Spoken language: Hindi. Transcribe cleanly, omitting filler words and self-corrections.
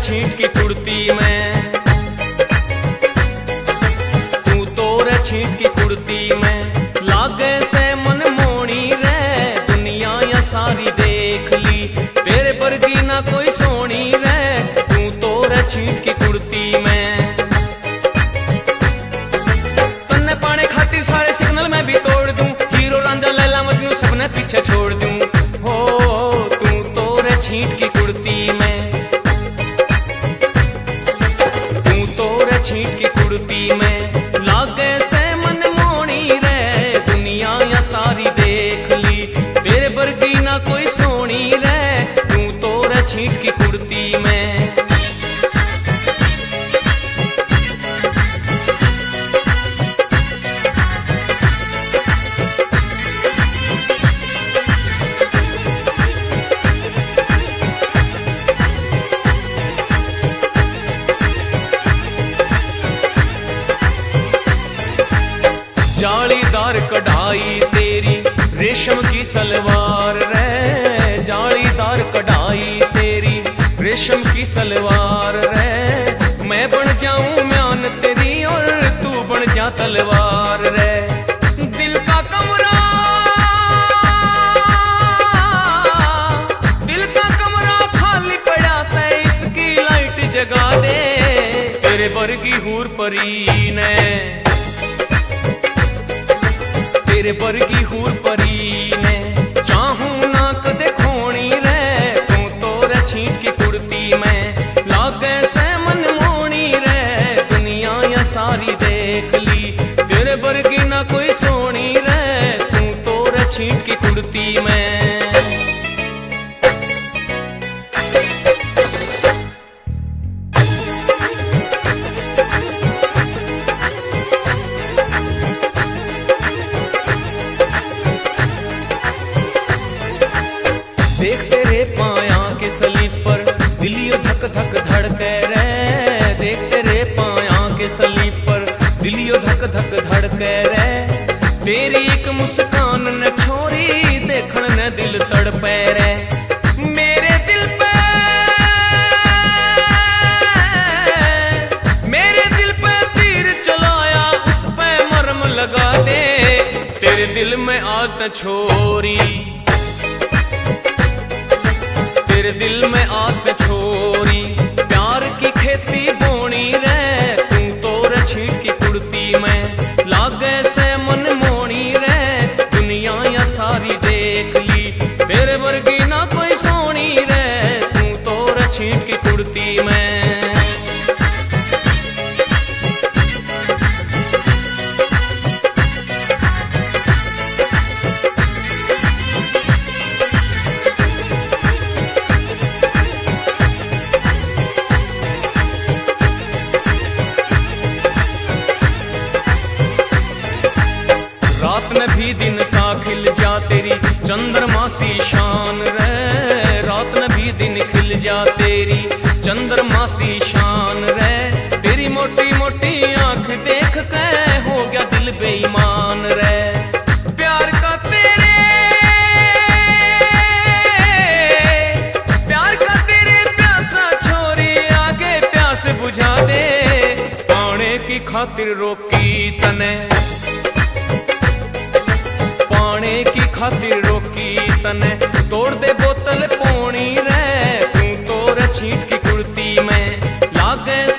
छींट की कुर्ती में, तू तो रे छींट की कुर्ती में लागे से मन मोनी रे, दुनिया या सारी देख ली तेरे वर्गी ना कोई सोनी रे, तू तो रे छींट की कुर्ती में। तन्ने पाने खातिर सारे सिग्नल मैं भी तोड़ दूं, हीरो रांझा लैला मजनू सबने पीछे छोड़ दूं, हो तू तो रे छींट की कुर्ती में, तू तो रे छींट की कुर्ती में लागे से मन मोनी रे, दुनिया या सारी देख ली तेरे वर्गी ना कोई सोनी रे, तू तो रे छींट की कुर्ती में। जालीदार कढ़ाई तेरी रेशम की सलवार रे, जालीदार कढ़ाई तेरी रेशम की सलवार रे, मैं बन जाऊं म्यान तेरी और तू बन जा तलवार रे। दिल का कमरा, दिल का कमरा खाली पड़ा से इसकी लाइट जगा दे, तेरे वर्गी हूर परी ने, तेरे वर्गी हूर परी ने चाहूं ना कदे खोनी रे, तू तो रे छींट की कुर्ती में लागे से मन मोनी रे, दुनिया या सारी देख ली तेरे वर्गी ना कोई सोनी रे, तू तो रे छींट की कुर्ती में। देख तेरे पाया के सलीब पर दिलियो धक धक धड़के रे, देख तेरे पाया के सलीब पर दिलियो धक धक धड़के रे, तेरी एक मुस्कान न छोरी देखण न दिल तड़पे रे, मेरे दिल पे, मेरे दिल पे तीर चलाया उस पे मरम लगा दे, तेरे दिल में आत छोरी, तेरे दिल में आत छोरी प्यार की खेती बोनी रे, तू तो रे छींट की कुर्ती में लागे से मन मोनी रे, दुनिया या सारी देख ली तेरे वर्गी ना कोई सोनी रे, तू तो रे छींट की कुर्ती में। रात में भी दिन सा खिल जा तेरी चंद्रमा सी शान रे, रात में भी दिन खिल जा तेरी चंद्रमा सी शान रे, तेरी मोटी मोटी आंख देख के हो गया दिल बेईमान रे, प्यार का तेरे, प्यार का तेरे प्यासा छोरी आगे प्यास बुझा दे, पाने की खातिर रोकी तने, पाने की खातिर रोकी तने तोड़ दे बोतल पोनी रे, तू तो रे छींट की कुर्ती में लागे